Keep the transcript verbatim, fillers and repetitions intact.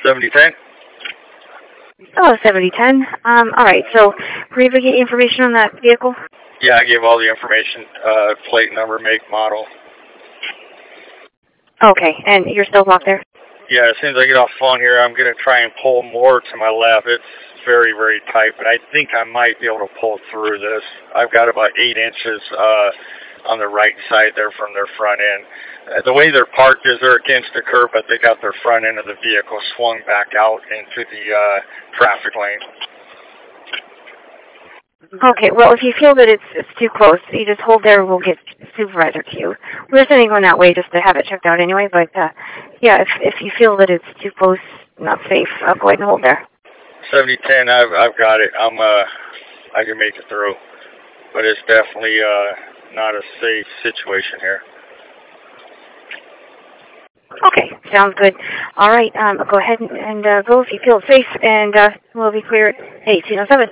seventy ten. Oh, seventy ten. Um, all right. So, were you able to get information on that vehicle? Yeah, I gave all the information, uh, plate number, make, model. Okay, and you're still locked there? Yeah, as soon as I get off the phone here, I'm going to try and pull more to my left. It's very, very tight, but I think I might be able to pull through this. I've got about eight inches uh, on the right side there from their front end. Uh, the way they're parked is they're against the curb, but they got their front end of the vehicle swung back out into the uh, traffic lane. Okay, well, if you feel that it's, it's too close, you just hold there and we'll get supervisor to you. We're sending one that way just to have it checked out anyway, but, uh, yeah, if if you feel that it's too close, not safe, I'll go ahead and hold there. seventy ten, I've, I've got it. I'm, uh, I can make it through. But it's definitely uh, not a safe situation here. Okay, sounds good. All right, um, go ahead and, and uh, go if you feel safe, and uh, we'll be clear at eighteen oh seven.